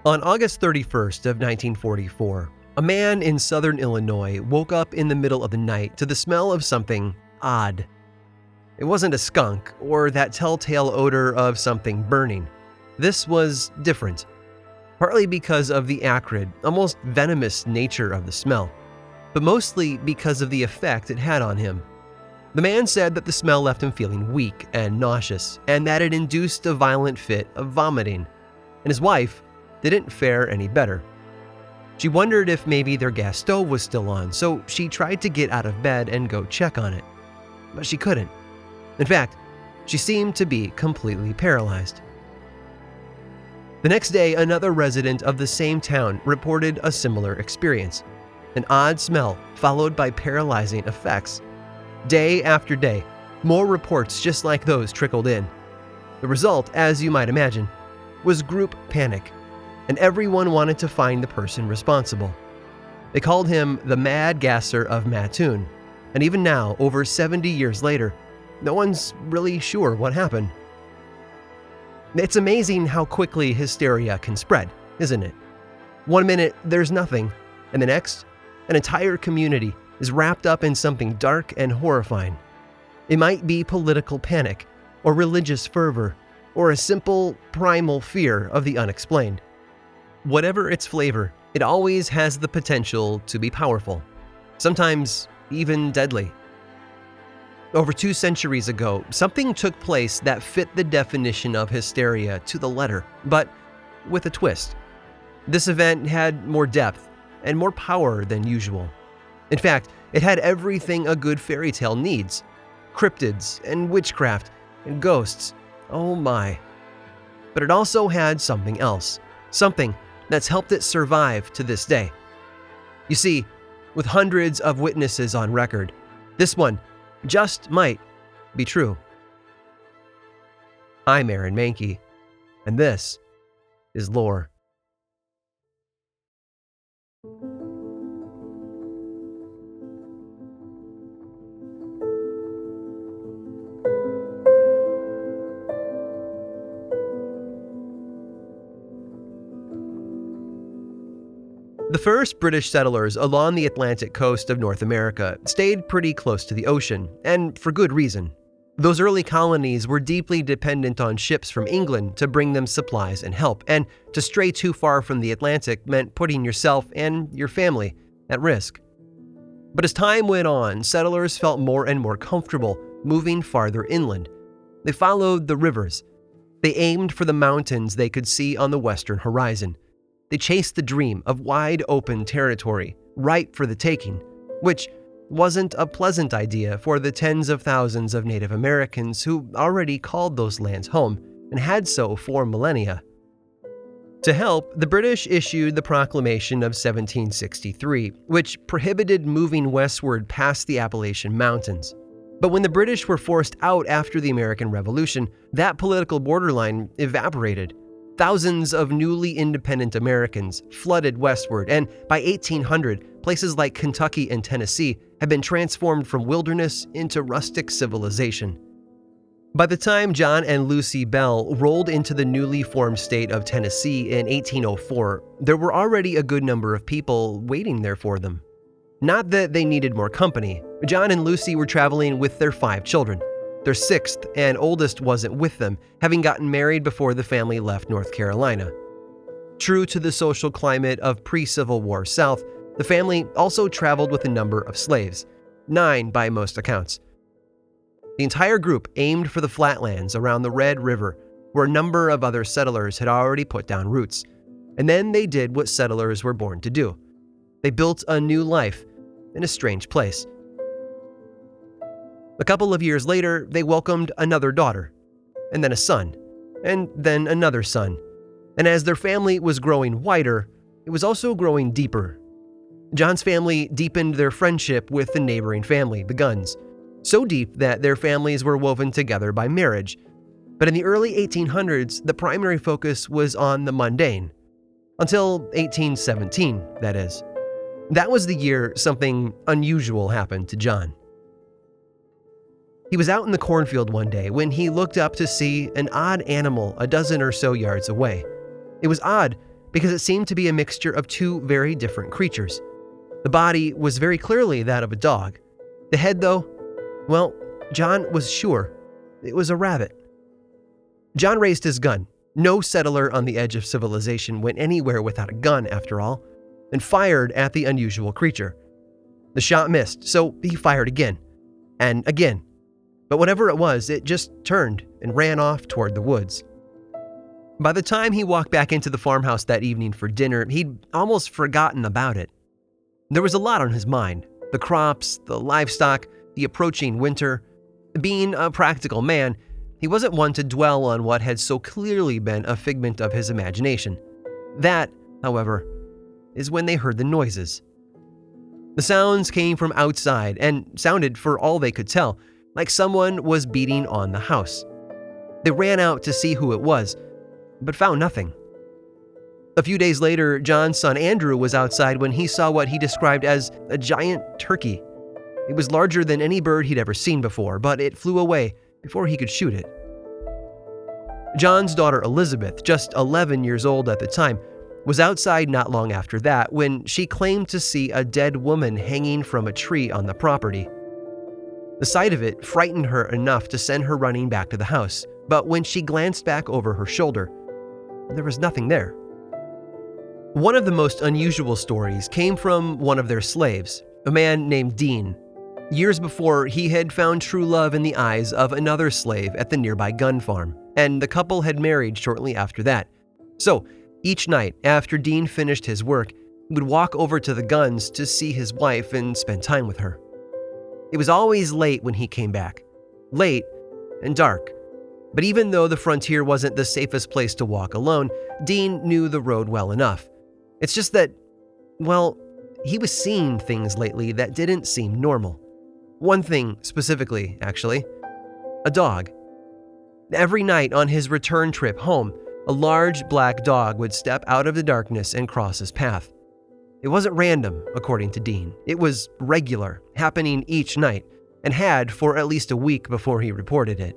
On August 31st of 1944, a man in southern Illinois woke up in the middle of the night to the smell of something odd. It wasn't a skunk or that telltale odor of something burning. This was different, partly because of the acrid, almost venomous nature of the smell, but mostly because of the effect it had on him. The man said that the smell left him feeling weak and nauseous, and that it induced a violent fit of vomiting, and his wife didn't fare any better. She wondered if maybe their gas stove was still on, so she tried to get out of bed and go check on it. But she couldn't. In fact, she seemed to be completely paralyzed. The next day, another resident of the same town reported a similar experience. An odd smell followed by paralyzing effects. Day after day, more reports just like those trickled in. The result, as you might imagine, was group panic, and everyone wanted to find the person responsible. They called him the Mad Gasser of Mattoon, and even now, over 70 years later, no one's really sure what happened. It's amazing how quickly hysteria can spread, isn't it? One minute, there's nothing, and the next, an entire community is wrapped up in something dark and horrifying. It might be political panic, or religious fervor, or a simple, primal fear of the unexplained. Whatever its flavor, it always has the potential to be powerful, sometimes even deadly. Over 2 centuries ago, something took place that fit the definition of hysteria to the letter, but with a twist. This event had more depth and more power than usual. In fact, it had everything a good fairy tale needs: cryptids and witchcraft and ghosts. Oh my. But it also had something else, something that's helped it survive to this day. You see, with hundreds of witnesses on record, this one just might be true. I'm Aaron Mahnke, and this is Lore. The first British settlers along the Atlantic coast of North America stayed pretty close to the ocean, and for good reason. Those early colonies were deeply dependent on ships from England to bring them supplies and help, and to stray too far from the Atlantic meant putting yourself and your family at risk. But as time went on, settlers felt more and more comfortable moving farther inland. They followed the rivers. They aimed for the mountains they could see on the western horizon. They chased the dream of wide open territory, ripe for the taking, which wasn't a pleasant idea for the tens of thousands of Native Americans who already called those lands home and had so for millennia. To help, the British issued the Proclamation of 1763, which prohibited moving westward past the Appalachian Mountains. But when the British were forced out after the American Revolution, that political borderline evaporated. Thousands of newly independent Americans flooded westward, and by 1800, places like Kentucky and Tennessee had been transformed from wilderness into rustic civilization. By the time John and Lucy Bell rolled into the newly formed state of Tennessee in 1804, there were already a good number of people waiting there for them. Not that they needed more company. John and Lucy were traveling with their 5 children. Their 6th and oldest wasn't with them, having gotten married before the family left North Carolina. True to the social climate of pre-Civil War South, the family also traveled with a number of slaves, 9 by most accounts. The entire group aimed for the flatlands around the Red River, where a number of other settlers had already put down roots. And then they did what settlers were born to do. They built a new life in a strange place. A couple of years later, they welcomed another daughter, and then a son, and then another son. And as their family was growing wider, it was also growing deeper. John's family deepened their friendship with the neighboring family, the Gunns, so deep that their families were woven together by marriage. But in the early 1800s, the primary focus was on the mundane. Until 1817, that is. That was the year something unusual happened to John. He was out in the cornfield one day when he looked up to see an odd animal a dozen or so yards away. It was odd because it seemed to be a mixture of two very different creatures. The body was very clearly that of a dog. The head, though, well, John was sure it was a rabbit. John raised his gun. No settler on the edge of civilization went anywhere without a gun, after all, and fired at the unusual creature. The shot missed, so he fired again, and again. But whatever it was, it just turned and ran off toward the woods. By the time he walked back into the farmhouse that evening for dinner, he'd almost forgotten about it. There was a lot on his mind: the crops, the livestock, the approaching winter. Being a practical man, he wasn't one to dwell on what had so clearly been a figment of his imagination. That, however, is when they heard the noises. The sounds came from outside and sounded, for all they could tell, like someone was beating on the house. They ran out to see who it was, but found nothing. A few days later, John's son Andrew was outside when he saw what he described as a giant turkey. It was larger than any bird he'd ever seen before, but it flew away before he could shoot it. John's daughter Elizabeth, just 11 years old at the time, was outside not long after that when she claimed to see a dead woman hanging from a tree on the property. The sight of it frightened her enough to send her running back to the house, but when she glanced back over her shoulder, there was nothing there. One of the most unusual stories came from one of their slaves, a man named Dean. Years before, he had found true love in the eyes of another slave at the nearby gun farm, and the couple had married shortly after that. So, each night after Dean finished his work, he would walk over to the guns to see his wife and spend time with her. It was always late when he came back. Late and dark. But even though the frontier wasn't the safest place to walk alone, Dean knew the road well enough. It's just that, well, he was seeing things lately that didn't seem normal. One thing specifically, actually. A dog. Every night on his return trip home, a large black dog would step out of the darkness and cross his path. It wasn't random, according to Dean. It was regular, happening each night, and had for at least a week before he reported it.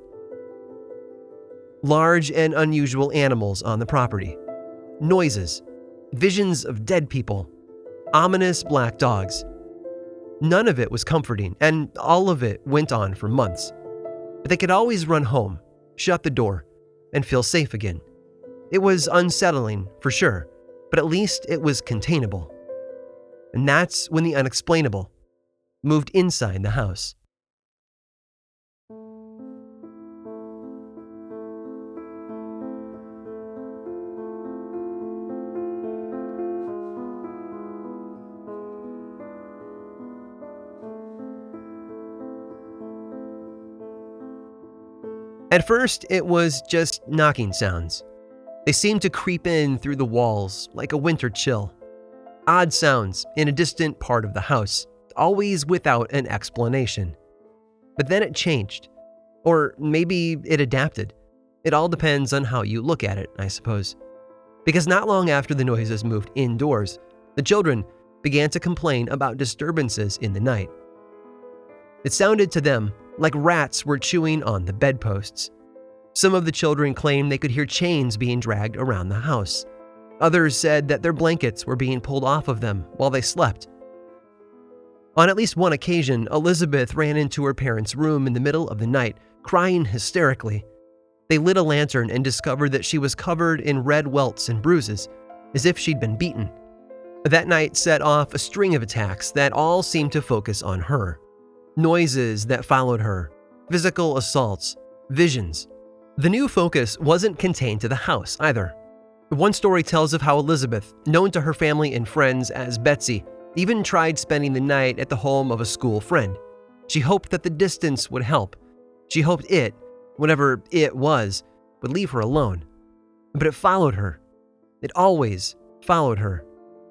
Large and unusual animals on the property. Noises. Visions of dead people. Ominous black dogs. None of it was comforting, and all of it went on for months. But they could always run home, shut the door, and feel safe again. It was unsettling, for sure, but at least it was containable. And that's when the unexplainable moved inside the house. At first, it was just knocking sounds. They seemed to creep in through the walls like a winter chill. Odd sounds in a distant part of the house, always without an explanation. But then it changed. Or maybe it adapted. It all depends on how you look at it, I suppose. Because not long after the noises moved indoors, the children began to complain about disturbances in the night. It sounded to them like rats were chewing on the bedposts. Some of the children claimed they could hear chains being dragged around the house. Others said that their blankets were being pulled off of them while they slept. On at least one occasion, Elizabeth ran into her parents' room in the middle of the night, crying hysterically. They lit a lantern and discovered that she was covered in red welts and bruises, as if she'd been beaten. That night set off a string of attacks that all seemed to focus on her. Noises that followed her, physical assaults, visions. The new focus wasn't contained to the house either. One story tells of how Elizabeth, known to her family and friends as Betsy, even tried spending the night at the home of a school friend. She hoped that the distance would help. She hoped it, whatever it was, would leave her alone. But it followed her. It always followed her.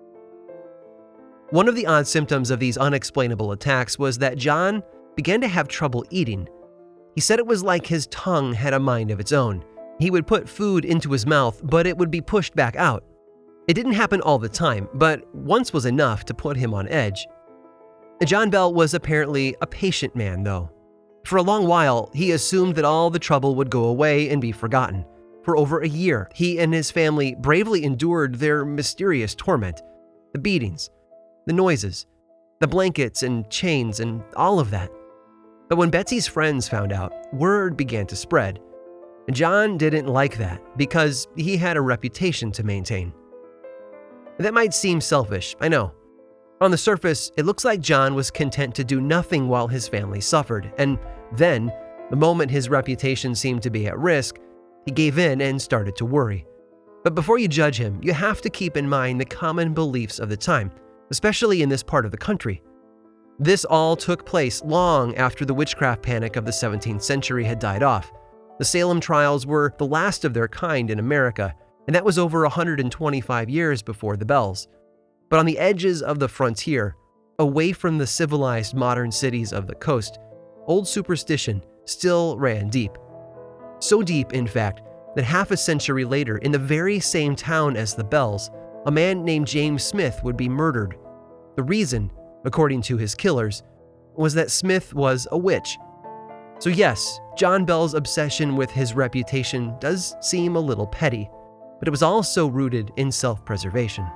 One of the odd symptoms of these unexplainable attacks was that John began to have trouble eating. He said it was like his tongue had a mind of its own. He would put food into his mouth, but it would be pushed back out. It didn't happen all the time, but once was enough to put him on edge. John Bell was apparently a patient man, though. For a long while, he assumed that all the trouble would go away and be forgotten. For over a year, he and his family bravely endured their mysterious torment, the beatings, the noises, the blankets and chains and all of that. But when Betsy's friends found out, word began to spread. And John didn't like that because he had a reputation to maintain. That might seem selfish, I know. On the surface, it looks like John was content to do nothing while his family suffered, and then, the moment his reputation seemed to be at risk, he gave in and started to worry. But before you judge him, you have to keep in mind the common beliefs of the time, especially in this part of the country. This all took place long after the witchcraft panic of the 17th century had died off. The Salem trials were the last of their kind in America, and that was over 125 years before the Bells. But on the edges of the frontier, away from the civilized modern cities of the coast, old superstition still ran deep. So deep, in fact, that half a century later, in the very same town as the Bells, a man named James Smith would be murdered. The reason, according to his killers, was that Smith was a witch. So yes, John Bell's obsession with his reputation does seem a little petty, but it was also rooted in self-preservation.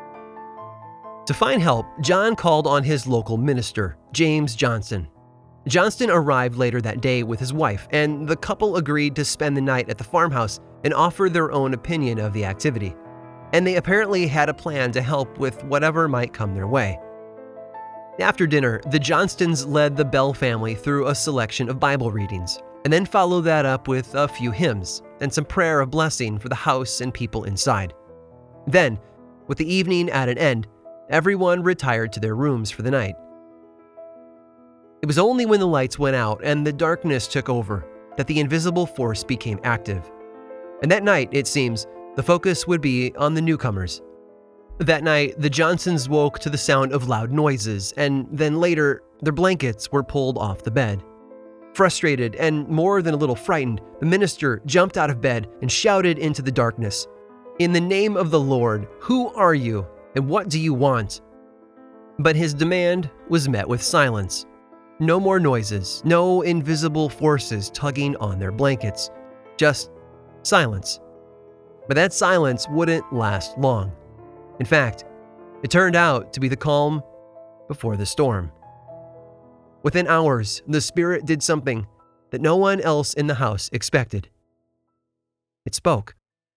To find help, John called on his local minister, James Johnston. Johnston arrived later that day with his wife, and the couple agreed to spend the night at the farmhouse and offer their own opinion of the activity. And they apparently had a plan to help with whatever might come their way. After dinner, the Johnstons led the Bell family through a selection of Bible readings, and then followed that up with a few hymns and some prayer of blessing for the house and people inside. Then, with the evening at an end, everyone retired to their rooms for the night. It was only when the lights went out and the darkness took over that the invisible force became active. And that night, it seems, the focus would be on the newcomers. That night, the Johnsons woke to the sound of loud noises, and then later, their blankets were pulled off the bed. Frustrated and more than a little frightened, the minister jumped out of bed and shouted into the darkness, "In the name of the Lord, who are you, and what do you want?" But his demand was met with silence. No more noises, no invisible forces tugging on their blankets. Just silence. But that silence wouldn't last long. In fact, it turned out to be the calm before the storm. Within hours, the spirit did something that no one else in the house expected. It spoke.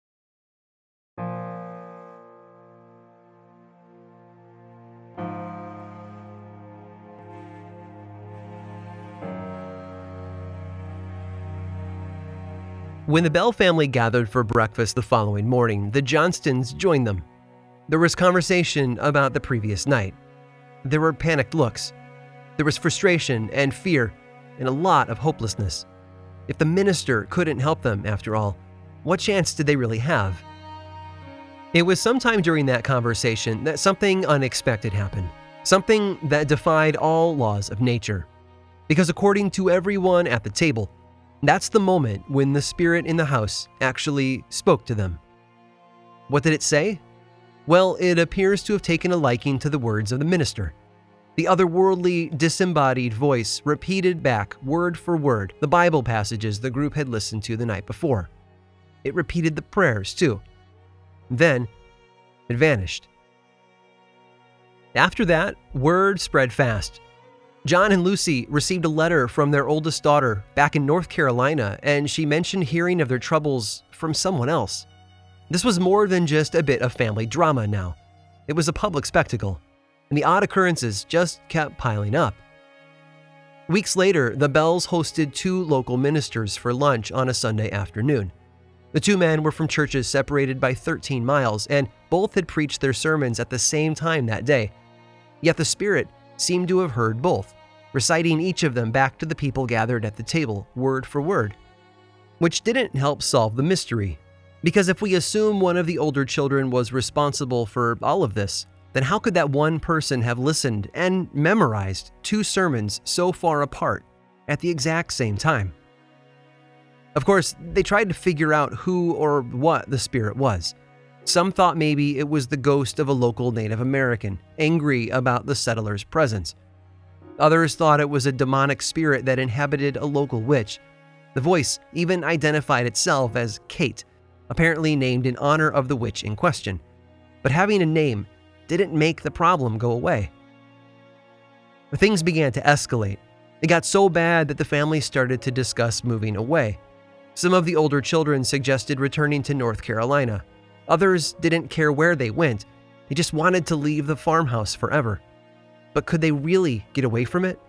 When the Bell family gathered for breakfast the following morning, the Johnstons joined them. There was conversation about the previous night. There were panicked looks. There was frustration and fear, and a lot of hopelessness. If the minister couldn't help them, after all, what chance did they really have? It was sometime during that conversation that something unexpected happened. Something that defied all laws of nature. Because according to everyone at the table, that's the moment when the spirit in the house actually spoke to them. What did it say? Well, it appears to have taken a liking to the words of the minister. The otherworldly, disembodied voice repeated back, word for word, the Bible passages the group had listened to the night before. It repeated the prayers, too. Then, it vanished. After that, word spread fast. John and Lucy received a letter from their oldest daughter back in North Carolina, and she mentioned hearing of their troubles from someone else. This was more than just a bit of family drama now. It was a public spectacle, and the odd occurrences just kept piling up. Weeks later, the Bells hosted 2 local ministers for lunch on a Sunday afternoon. The 2 men were from churches separated by 13 miles, and both had preached their sermons at the same time that day. Yet the Spirit seemed to have heard both, reciting each of them back to the people gathered at the table, word for word. Which didn't help solve the mystery, because if we assume one of the older children was responsible for all of this, then how could that one person have listened and memorized 2 sermons so far apart at the exact same time? Of course, they tried to figure out who or what the spirit was. Some thought maybe it was the ghost of a local Native American, angry about the settlers' presence. Others thought it was a demonic spirit that inhabited a local witch. The voice even identified itself as Kate, apparently named in honor of the witch in question. But having a name didn't make the problem go away. Things began to escalate. It got so bad that the family started to discuss moving away. Some of the older children suggested returning to North Carolina. Others didn't care where they went. They just wanted to leave the farmhouse forever. But could they really get away from it?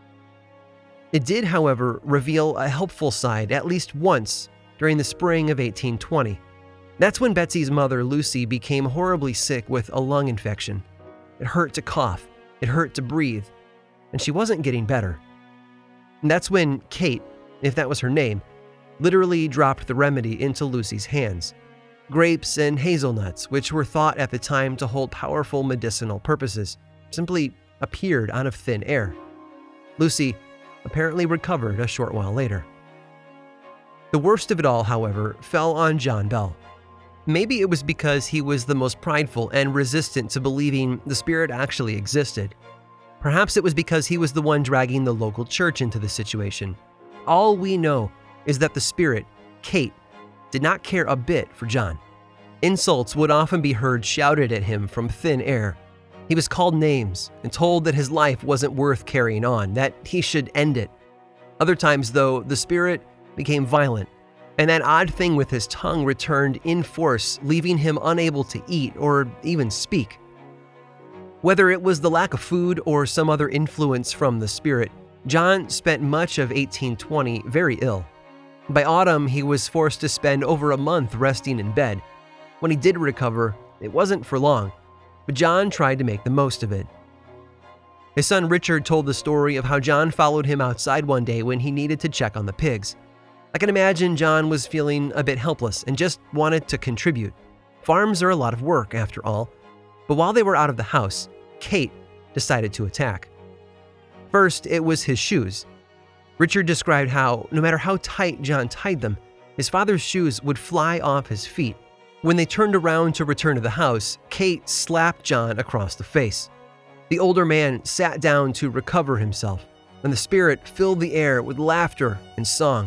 It did, however, reveal a helpful side at least once during the spring of 1820. That's when Betsy's mother, Lucy, became horribly sick with a lung infection. It hurt to cough, it hurt to breathe, and she wasn't getting better. And that's when Kate, if that was her name, literally dropped the remedy into Lucy's hands. Grapes and hazelnuts, which were thought at the time to hold powerful medicinal purposes, simply appeared out of thin air. Lucy apparently recovered a short while later. The worst of it all, however, fell on John Bell. Maybe it was because he was the most prideful and resistant to believing the spirit actually existed. Perhaps it was because he was the one dragging the local church into the situation. All we know is that the spirit, Kate, did not care a bit for John. Insults would often be heard shouted at him from thin air. He was called names and told that his life wasn't worth carrying on, that he should end it. Other times, though, the spirit became violent, and that odd thing with his tongue returned in force, leaving him unable to eat or even speak. Whether it was the lack of food or some other influence from the spirit, John spent much of 1820 very ill. By autumn, he was forced to spend over a month resting in bed. When he did recover, it wasn't for long, but John tried to make the most of it. His son Richard told the story of how John followed him outside one day when he needed to check on the pigs. I can imagine John was feeling a bit helpless and just wanted to contribute. Farms are a lot of work, after all. But while they were out of the house, Kate decided to attack. First, it was his shoes. Richard described how, no matter how tight John tied them, his father's shoes would fly off his feet. When they turned around to return to the house, Kate slapped John across the face. The older man sat down to recover himself, and the spirit filled the air with laughter and song.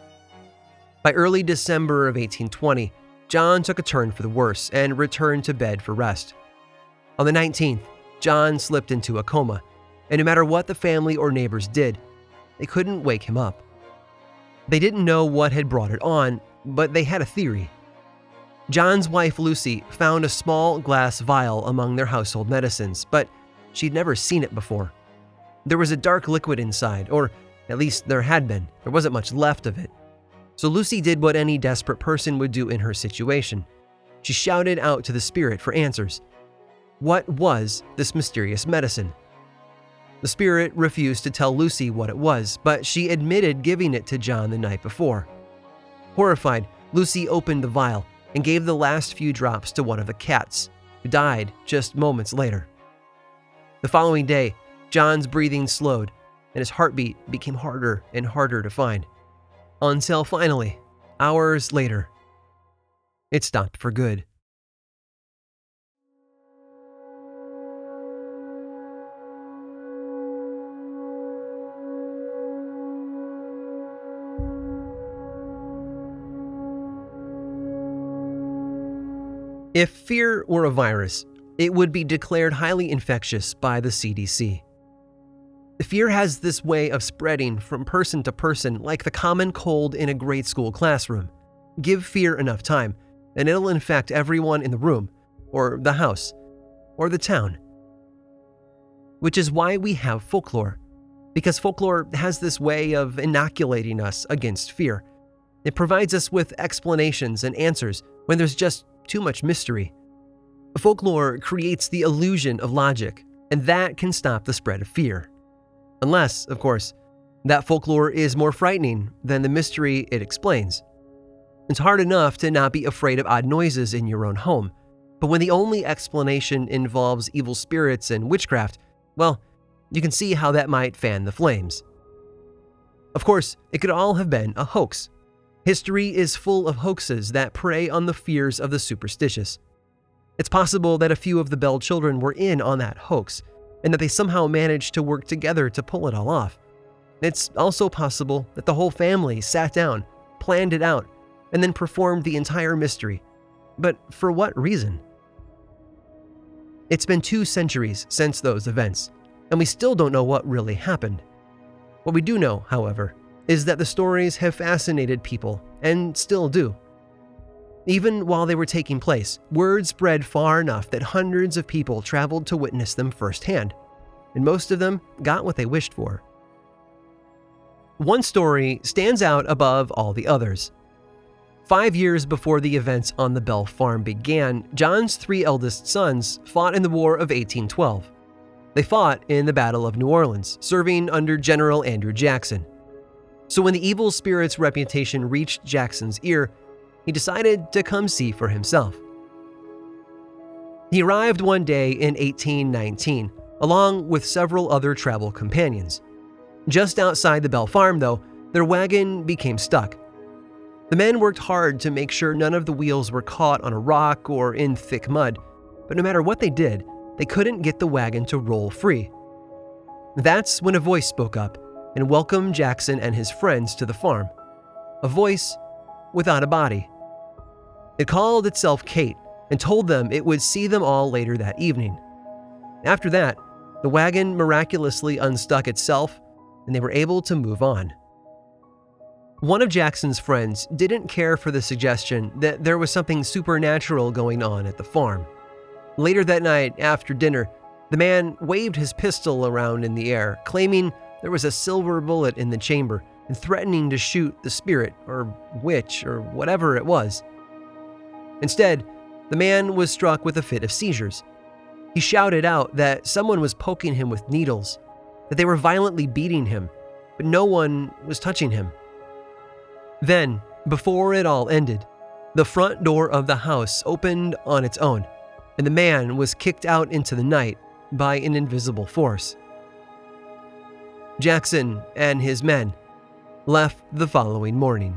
By early December of 1820, John took a turn for the worse and returned to bed for rest. On the 19th, John slipped into a coma, and no matter what the family or neighbors did, they couldn't wake him up. They didn't know what had brought it on, but they had a theory. John's wife, Lucy, found a small glass vial among their household medicines, but she'd never seen it before. There was a dark liquid inside, or at least there had been. There wasn't much left of it. So Lucy did what any desperate person would do in her situation. She shouted out to the spirit for answers. What was this mysterious medicine? The spirit refused to tell Lucy what it was, but she admitted giving it to John the night before. Horrified, Lucy opened the vial and gave the last few drops to one of the cats, who died just moments later. The following day, John's breathing slowed, and his heartbeat became harder and harder to find. Until finally, hours later, it stopped for good. If fear were a virus, it would be declared highly infectious by the CDC. Fear has this way of spreading from person to person like the common cold in a grade school classroom. Give fear enough time, and it'll infect everyone in the room, or the house, or the town. Which is why we have folklore, because folklore has this way of inoculating us against fear. It provides us with explanations and answers when there's just too much mystery. Folklore creates the illusion of logic, and that can stop the spread of fear. Unless, of course, that folklore is more frightening than the mystery it explains. It's hard enough to not be afraid of odd noises in your own home, but when the only explanation involves evil spirits and witchcraft, well, you can see how that might fan the flames. Of course, it could all have been a hoax. History is full of hoaxes that prey on the fears of the superstitious. It's possible that a few of the Bell children were in on that hoax, and that they somehow managed to work together to pull it all off. It's also possible that the whole family sat down, planned it out, and then performed the entire mystery. But for what reason? It's been 2 centuries since those events, and we still don't know what really happened. What we do know, however, is that the stories have fascinated people, and still do. Even while they were taking place, word spread far enough that hundreds of people traveled to witness them firsthand, and most of them got what they wished for. One story stands out above all the others. 5 years before the events on the Bell Farm began, John's 3 eldest sons fought in the War of 1812. They fought in the Battle of New Orleans, serving under General Andrew Jackson. So when the evil spirit's reputation reached Jackson's ear, he decided to come see for himself. He arrived one day in 1819, along with several other travel companions. Just outside the Bell Farm, though, their wagon became stuck. The men worked hard to make sure none of the wheels were caught on a rock or in thick mud, but no matter what they did, they couldn't get the wagon to roll free. That's when a voice spoke up and welcomed Jackson and his friends to the farm. A voice without a body. It called itself Kate and told them it would see them all later that evening. After that, the wagon miraculously unstuck itself and they were able to move on. One of Jackson's friends didn't care for the suggestion that there was something supernatural going on at the farm. Later that night, after dinner, the man waved his pistol around in the air, claiming there was a silver bullet in the chamber and threatening to shoot the spirit or witch or whatever it was. Instead, the man was struck with a fit of seizures. He shouted out that someone was poking him with needles, that they were violently beating him, but no one was touching him. Then, before it all ended, the front door of the house opened on its own, and the man was kicked out into the night by an invisible force. Jackson and his men left the following morning.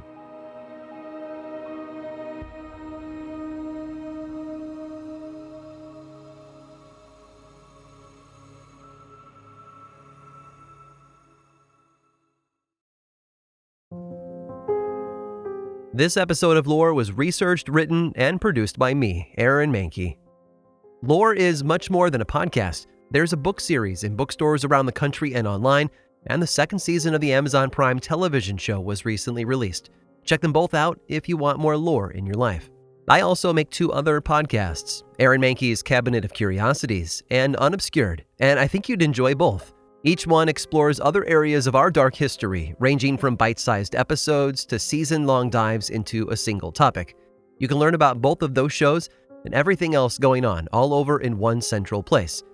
This episode of Lore was researched, written, and produced by me, Aaron Mahnke. Lore is much more than a podcast. There's a book series in bookstores around the country and online, and the 2nd season of the Amazon Prime television show was recently released. Check them both out if you want more lore in your life. I also make 2 other podcasts, Aaron Mahnke's Cabinet of Curiosities and Unobscured, and I think you'd enjoy both. Each one explores other areas of our dark history, ranging from bite-sized episodes to season-long dives into a single topic. You can learn about both of those shows and everything else going on all over in one central place,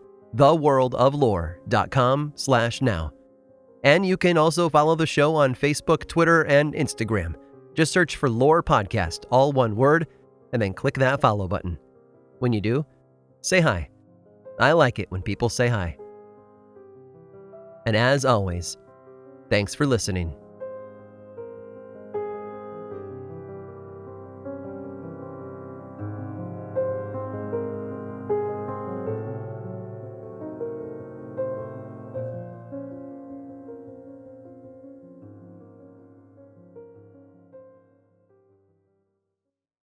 theworldoflore.com/now. And you can also follow the show on Facebook, Twitter, and Instagram. Just search for Lore Podcast, all one word, and then click that follow button. When you do, say hi. I like it when people say hi. And as always, thanks for listening.